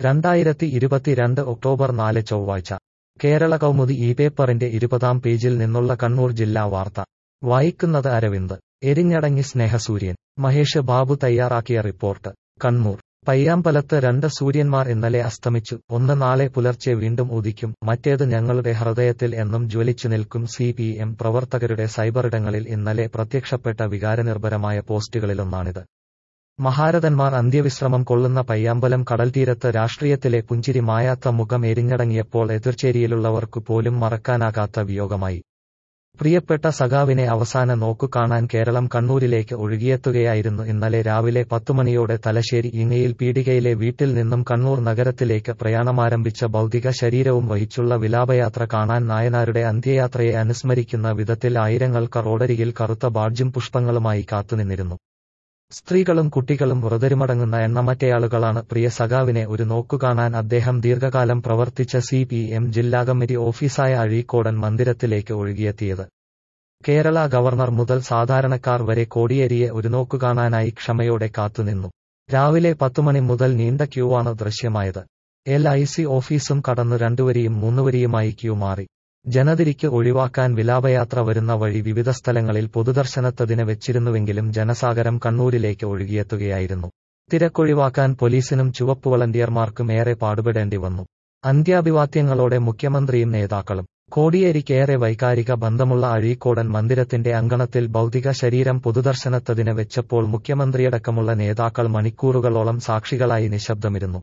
2022 October 4 ചൊവ്വാഴ്ച കേരള കൗമുദി ഈ പേപ്പറിന്റെ 20-ാം പേജിൽ നിന്നുള്ള കണ്ണൂർ ജില്ലാ വാർത്ത വായിക്കുന്നത് അരവിന്ദ്. എരിഞ്ഞടങ്ങി സ്നേഹസൂര്യൻ. മഹേഷ് ബാബു തയ്യാറാക്കിയ റിപ്പോർട്ട്. കണ്ണൂർ. പയ്യാമ്പലത്ത് 2 സൂര്യന്മാർ ഇന്നലെ അസ്തമിച്ചു. ഒന്ന് നാളെ പുലർച്ചെ വീണ്ടും ഉദിക്കും, മറ്റേത് ഞങ്ങളുടെ ഹൃദയത്തിൽ എന്നും ജ്വലിച്ചു നിൽക്കും. CPM പ്രവർത്തകരുടെ സൈബറിടങ്ങളിൽ ഇന്നലെ പ്രത്യക്ഷപ്പെട്ട വികാരനിർഭരമായ പോസ്റ്റുകളിലൊന്നാണിത്. മഹാരഥന്മാർ അന്ത്യവിശ്രമം കൊള്ളുന്ന പയ്യാമ്പലം കടൽത്തീരത്ത് രാഷ്ട്രീയത്തിലെ പുഞ്ചിരി മായാത്ത മുഖം എരിഞ്ഞടങ്ങിയപ്പോൾ എതിർചേരിയിലുള്ളവർക്കു പോലും മറക്കാനാകാത്ത വിയോഗമായി. പ്രിയപ്പെട്ട സഖാവിനെ അവസാന നോക്കു കാണാൻ കേരളം കണ്ണൂരിലേക്ക് ഒഴുകിയെത്തുകയായിരുന്നു. ഇന്നലെ രാവിലെ 10 മണിയോടെ തലശ്ശേരി ഇങ്ങയിൽ പീടികയിലെ വീട്ടിൽ നിന്നും കണ്ണൂർ നഗരത്തിലേക്ക് പ്രയാണമാരംഭിച്ച ഭൗതിക ശരീരവും വഹിച്ചുള്ള വിലാപയാത്ര കാണാൻ നായനാരുടെ അന്ത്യയാത്രയെ അനുസ്മരിക്കുന്ന വിധത്തിൽ ആയിരങ്ങൾക്ക് റോഡരികിൽ കറുത്ത ബാഡ്ജും പുഷ്പങ്ങളുമായി കാത്തുനിന്നിരുന്നു. സ്ത്രീകളും കുട്ടികളും വ്രതരുമടങ്ങുന്ന എണ്ണമറ്റയാളുകളാണ് പ്രിയ സഖാവിനെ ഒരു നോക്കുകാണാൻ അദ്ദേഹം ദീർഘകാലം പ്രവർത്തിച്ച CPM ജില്ലാ കമ്മിറ്റി ഓഫീസായ അഴീക്കോടൻ മന്ദിരത്തിലേക്ക് ഒഴുകിയെത്തിയത്. കേരള ഗവർണർ മുതൽ സാധാരണക്കാർ വരെ കോടിയേരിയെ ഒരു നോക്കുകാണാനായി ക്ഷമയോടെ കാത്തുനിന്നു. രാവിലെ 10 മണി മുതൽ നീണ്ട ക്യൂവാണ് ദൃശ്യമായത്. LIC ഓഫീസും കടന്നു 2 വരിയും 3 വരിയുമായി ക്യൂ മാറി. ജനതിരിക്ക് ഒഴിവാക്കാൻ വിലാപയാത്ര വരുന്ന വഴി വിവിധ സ്ഥലങ്ങളിൽ പൊതുദർശനത്തതിന് വെച്ചിരുന്നുവെങ്കിലും ജനസാഗരം കണ്ണൂരിലേക്ക് ഒഴുകിയെത്തുകയായിരുന്നു. തിരക്കൊഴിവാക്കാൻ പോലീസിനും ചുവപ്പ് വളണ്ടിയർമാർക്കും ഏറെ പാടുപെടേണ്ടി വന്നു. അന്ത്യാഭിവാദ്യങ്ങളോടെ മുഖ്യമന്ത്രിയും നേതാക്കളും. കോടിയേരിക്കേറെ വൈകാരിക ബന്ധമുള്ള അഴീക്കോടൻ മന്ദിരത്തിന്റെ അങ്കണത്തിൽ ഭൗതിക ശരീരം പൊതുദർശനത്തതിന് വെച്ചപ്പോൾ മുഖ്യമന്ത്രിയടക്കമുള്ള നേതാക്കൾ മണിക്കൂറുകളോളം സാക്ഷികളായി നിശബ്ദമിരുന്നു.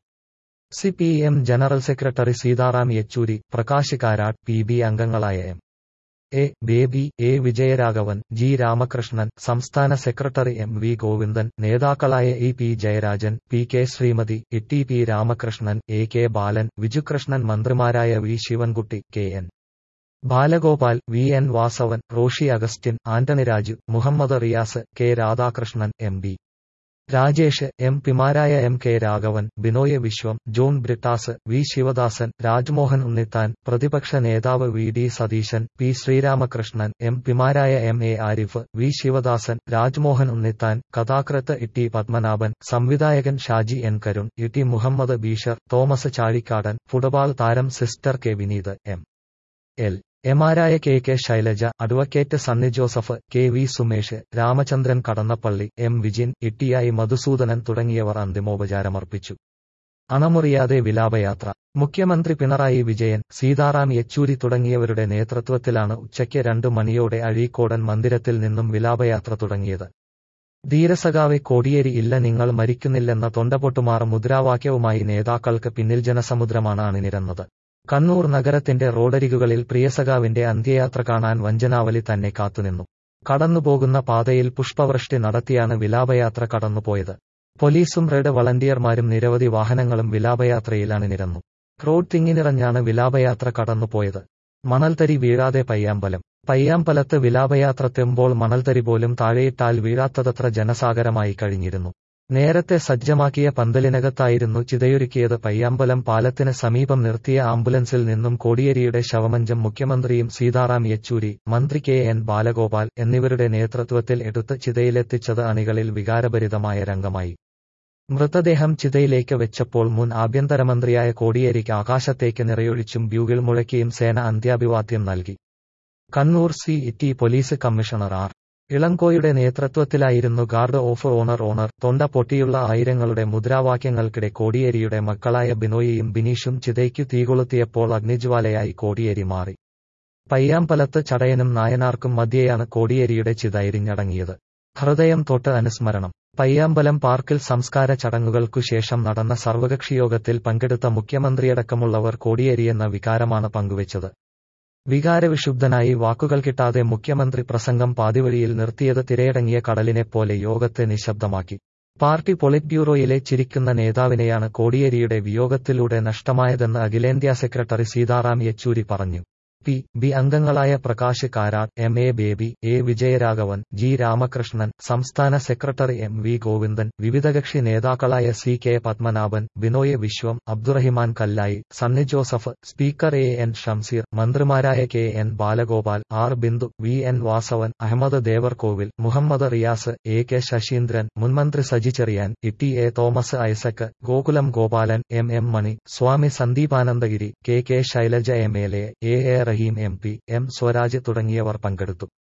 CPM general secretary Sitaram Yechury, Prakash Karat, PB അംഗങ്ങളായ M.A. Baby, A. Vijayaraghavan, G. Ramakrishnan, സംസ്ഥാന സെക്രട്ടറി M.V. ഗോവിന്ദൻ, നേതാക്കളായ E.P. Jayarajan, P.K. Shrimati, T.P. Ramakrishnan, A.K. ബാലൻ, വിജുകൃഷ്ണൻ, മന്ത്രിമാരായ V. Sivankutty, K.N. Balagopal, V.N. Vasavan, Roshy Augustine, Antony Raju, Muhammad Riyas, K. Radhakrishnan, M.B. Rajesh, MP-മാരായ M.K. രാഘവൻ, ബിനോയ് വിശ്വം, ജോൺ ബ്രിട്ടാസ്, V. ശിവദാസൻ, രാജ്മോഹൻ ഉണ്ണിത്താൻ, പ്രതിപക്ഷ നേതാവ് V.D. Satheesan, P. Sreeramakrishnan, MP-മാരായ M.A. Arif, V. Sivadasan, Rajmohan Unnithan, കഥാകൃത്ത് T. പത്മനാഭൻ, സംവിധായകൻ Shaji N. Karun, T. Muhammad Basheer, Thomas Chazhikadan, football താരം സിസ്റ്റർ K. വിനീത്, M.L. എമാരായ K. Shailaja, advocate Sunny Joseph, K. V. Sumesh, Ramachandran Kadannappally, M. Vijin, T.I. Madhusoodanan തുടങ്ങിയവർ അന്തിമോപചാരമർപ്പിച്ചു. അണമുറിയാതെ വിലാപയാത്ര. മുഖ്യമന്ത്രി പിണറായി വിജയൻ, സീതാറാം യെച്ചൂരി തുടങ്ങിയവരുടെ നേതൃത്വത്തിലാണ് ഉച്ചയ്ക്ക് 2 മണിയോടെ അഴീക്കോടൻ മന്ദിരത്തിൽ നിന്നും വിലാപയാത്ര തുടങ്ങിയത്. ധീരസഖാവെ കോടിയേരി ഇല്ല, നിങ്ങൾ മരിക്കുന്നില്ലെന്ന തൊണ്ടപൊട്ടുമാർ മുദ്രാവാക്യവുമായി നേതാക്കൾക്ക് പിന്നിൽ ജനസമുദ്രമാണ് അണിനിരന്നത്. കണ്ണൂർ നഗരത്തിന്റെ റോഡരികുകളിൽ പ്രിയസഖാവിന്റെ അന്ത്യയാത്ര കാണാൻ വഞ്ചനാവലി തന്നെ കാത്തുനിന്നു. കടന്നുപോകുന്ന പാതയിൽ പുഷ്പവൃഷ്ടി നടത്തിയാണ് വിലാപയാത്ര കടന്നുപോയത്. പോലീസും റെഡ് വളണ്ടിയർമാരും നിരവധി വാഹനങ്ങളും വിലാപയാത്രയിൽ അണിനിരന്നു. റോഡ് തിങ്ങിനിറഞ്ഞാണ് വിലാപയാത്ര കടന്നുപോയത്. മണൽത്തരി വീഴാതെ പയ്യാമ്പലം. പയ്യാമ്പലത്ത് വിലാപയാത്രത്തെമ്പോൾ മണൽത്തരി പോലും താഴെയിട്ടാൽ വീഴാത്തതത്ര ജനസാഗരമായി കഴിഞ്ഞിരുന്നു. നേരത്തെ സജ്ജമാക്കിയ പന്തലിനകത്തായിരുന്നു ചിതയൊരുക്കിയത്. പയ്യാമ്പലം പാലത്തിന് സമീപം നിർത്തിയ ആംബുലൻസിൽ നിന്നും കോടിയേരിയുടെ ശവമഞ്ചം മുഖ്യമന്ത്രിയും സീതാറാം യെച്ചൂരി, മന്ത്രി K.N. ബാലഗോപാൽ എന്നിവരുടെ നേതൃത്വത്തിൽ എടുത്ത് ചിതയിലെത്തിച്ചത് അണികളിൽ വികാരഭരിതമായ രംഗമായി. മൃതദേഹം ചിതയിലേക്ക് വെച്ചപ്പോൾ മുൻ ആഭ്യന്തരമന്ത്രിയായ കോടിയേരിക്ക് ആകാശത്തേക്ക് നിറയൊഴിച്ചും ബ്യൂഗിൾ മുഴക്കിയും സേന അന്ത്യാഭിവാദ്യം നൽകി. Kannur CT police commissioner R. ഇളങ്കോയുടെ നേതൃത്വത്തിലായിരുന്നു ഗാർഡ് ഓഫ് ഓണർ. തൊണ്ട പൊട്ടിയുള്ള ആയിരങ്ങളുടെ മുദ്രാവാക്യങ്ങൾക്കിടെ കോടിയേരിയുടെ മക്കളായ ബിനോയിയും ബിനീഷും ചിതയ്ക്കു തീകൊളുത്തിയപ്പോൾ അഗ്നിജ്വാലയായി കോടിയേരി മാറി. പയ്യാമ്പലത്ത് ചടയനും നായനാർക്കും മധ്യേയാണ് കോടിയേരിയുടെ ചിത എരിഞ്ഞടങ്ങിയത്. ഹൃദയം തൊട്ട് അനുസ്മരണം. പയ്യാമ്പലം പാർക്കിൽ സംസ്കാര ചടങ്ങുകൾക്കു ശേഷം നടന്ന സർവകക്ഷിയോഗത്തിൽ പങ്കെടുത്ത മുഖ്യമന്ത്രിയടക്കമുള്ളവർ കോടിയേരിയെന്ന വികാരമാണ് പങ്കുവച്ചത്. വികാരവിക്ഷുബ്ധനായി വാക്കുകൾ കിട്ടാതെ മുഖ്യമന്ത്രി പ്രസംഗം പാതിവഴിയിൽ നിർത്തിയത് തിരയടങ്ങിയ കടലിനെപ്പോലെ യോഗത്തെ നിശബ്ദമാക്കി. പാർട്ടി പൊളിറ്റ് ബ്യൂറോയിലെ ചിരിക്കുന്ന നേതാവിനെയാണ് കോടിയേരിയുടെ വിയോഗത്തിലൂടെ നഷ്ടമായതെന്ന് അഖിലേന്ത്യാ സെക്രട്ടറി സീതാറാം യെച്ചൂരി പറഞ്ഞു. ബി അംഗങ്ങളായ Prakash Karat, M A Baby, A Vijayaraghavan, G Ramakrishnan, സംസ്ഥാന സെക്രട്ടറി എം വി ഗോവിന്ദൻ, വിവിധകക്ഷി നേതാക്കളായ C K Padmanabhan, Binoy Viswam, Abdurahiman Kallayi, Sunny Joseph, speaker A N Shamseer, മന്ത്രിമാരായ K N Balagopal, R Bindu, V N Vasavan, Ahamed Devarkovil, Muhammad Riyas, A K Saseendran, മുൻമന്ത്രി Saji Cherian, T A Thomas Isaac, Gokulam Gopalan, M M Mani, Swami Sandeepanandagiri, K K Shailaja M L A, A Rahim M P, M Swaraj തുടങ്ങിയവർ പങ്കെടുത്തു.